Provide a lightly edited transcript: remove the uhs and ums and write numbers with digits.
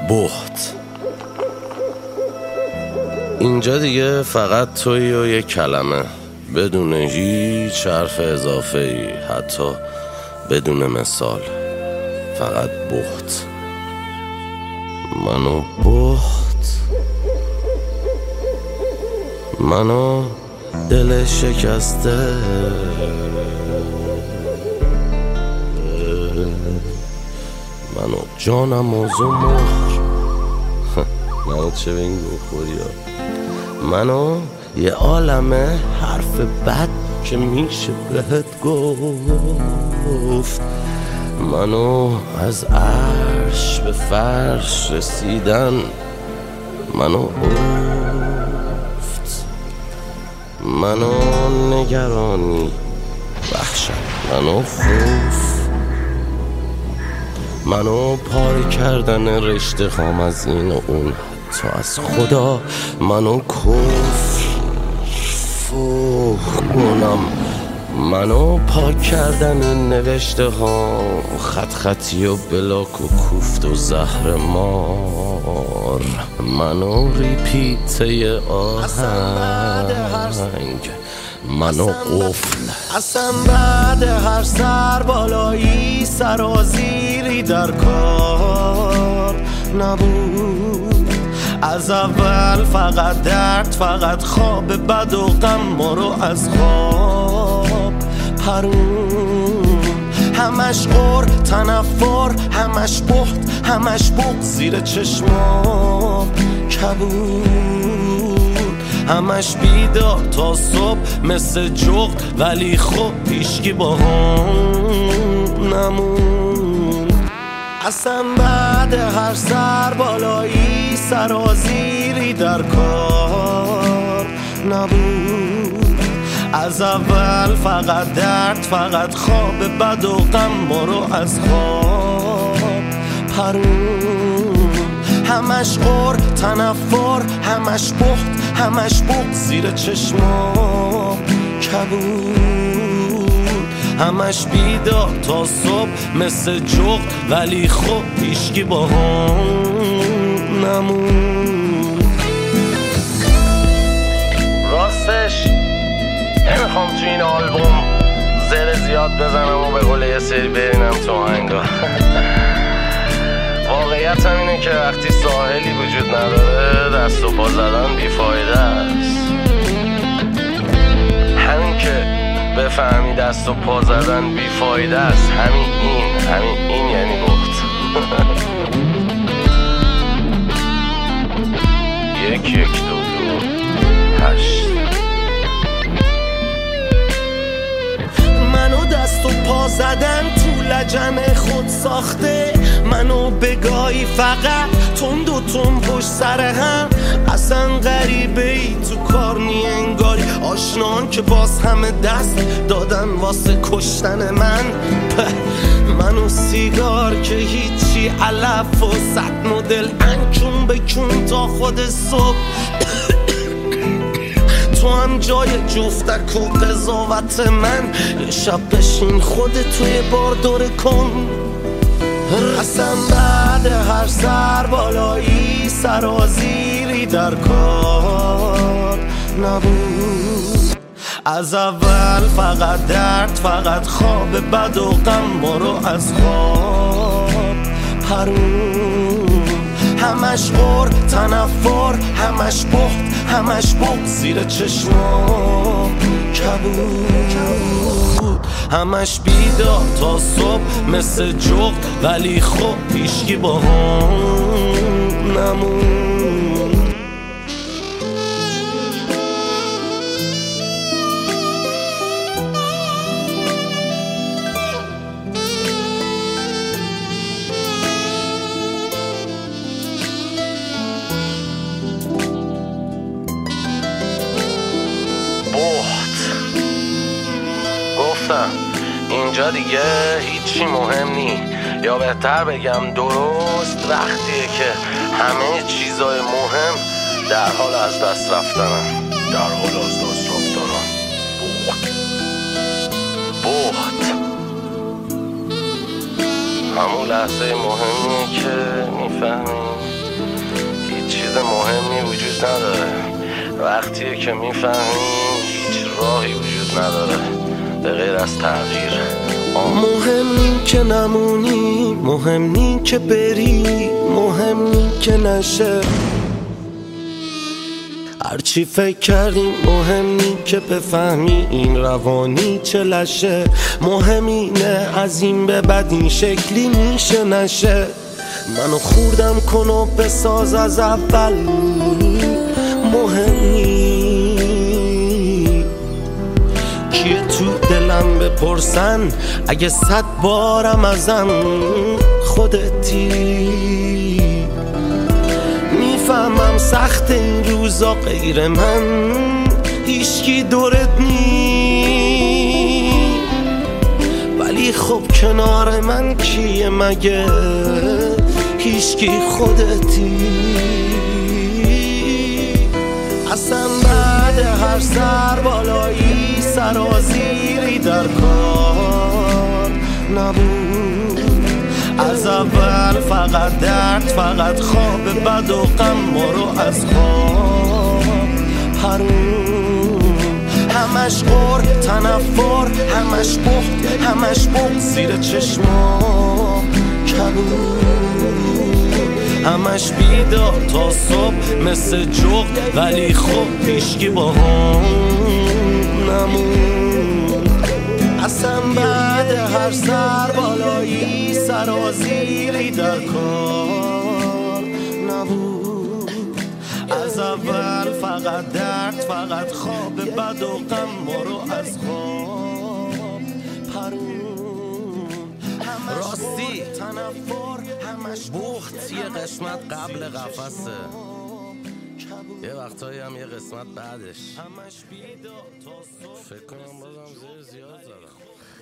بهت. اینجا دیگه فقط تویی و یک کلمه، بدون هیچ حرف اضافه ای، حتی بدون مثال. فقط بهت. منو بهت، منو دل شکسته، منو جانم و زمخ منو چه به این گوخوری ها، منو یه عالمه حرف بد که میشه بهت گفت، منو از عرش به فرش رسیدن، منو افت، منو نگرانی وحشت، منو خوف، منو پاره کردن رشته خام از این و اون، حتی از خدا، منو کفر فوخ کنم، منو پاک کردن این نوشته ها، خط خطی و بلاک و کوفت و زهر مار، منو ریپیته آهنگ، منو قفل. اصلا بعد هر سر بالایی سرازیری در کار نبود، از اول فقط درد، فقط خواب بد و غم ما رو از خواب پرون، همش غر تنفر، همش بخت، همش بغض زیر چشمام کبود، همش بیدار تا صبح مثل جغد، ولی خب هیچکی با هم نمون. اصلا بعد هر سر بالایی سرازیری در کار نبود، از اول فقط درد، فقط خواب بد و غم ما رو از خواب پرون، همش غر تنفر، همش بخت، همش بغض زیر چشمام کبود، همش بیدار تا صبح مثل جغد، ولی خب هیچکی با هم نمون. راستش نمیخوام تو این آلبوم زر زیاد بزنم و به قول یه سری برینم تو آهنگا. واقعیت هم اینه که وقتی ساحلی وجود نداره دست و پا زدن بیفایده است. همین که بفهمی دست و پا زدن بیفایده است، همین این یعنی گفت. یک یک دو دو هشت. منو دست و پا زدن تو لجن خود ساخته، منو بگاهی فقط تند و تند پشت سر هم، اصلا غریبه ای تو کار نی انگاری، آشنان که باز همه دست دادن واسه کشتن من، منو سیگار که هیچی علف و صد مدل انکون بکن تا خود صبح، تو هم جای جفتک و قضاوت من، یه شب بشین خودت توی بار دوره کن. اصلا بعد هر سر بالایی سرازیری در کار نبود، از اول فقط درد، فقط خواب بد و غم ما رو از خواب پرون، همش غر تنفر، همش بخت، همش بغض زیر چشمام کبود، همش بیدار تا صبح مثل جغد، ولی خب هیچکی با هم نمون. گفتم اینجا دیگه هیچی مهم نی، یا بهتر بگم درست وقتیه که همه چیزای مهم در حال از دست رفتنن. بخت همون تو لحظه مهمیه که میفهمی هیچ چیز مهمی وجود نداره. وقتیه که میفهمی هیچ راهی وجود نداره به غیر از تغییر. مهم نی که نمونی، مهم نی که بری، مهم نی که نشه. هرچی فکر کردیم مهم نی که بفهمی این روانی چه لشه. مهم اینه از این به بعد این شکلی میشه نشه. منو خوردم کن و بساز از اول. مهم نی کیه تو دلم بپرسن اگه 100 بارم ازم خودتی. میفهمم سخت این روزا غیر من هیچکی دورت نی، ولی خب کنار من کیه مگه هیچکی خودتی. اصلا بعد هر سر بالایی سرازیری در کار نبود. از اول فقط درد، فقط خواب بد و غم ما رو از خواب حروم. همش غر تنفر، همش بخت، همش بغض زیر چشما کبود. همش بیدار تا صبح مثل جغد، ولی خب هیچکی با هم نمون. اصلا بعد هر سر بالایی سرازیری در کار نبود. از اول فقط درد، فقط خواب بد و غم ما رو از خواب پرون. راستی بخت یه قسمت قبل قفسه، یه وقتایی هم یه قسمت بعدش. فکر کنم بازم زیر زیاد زدم.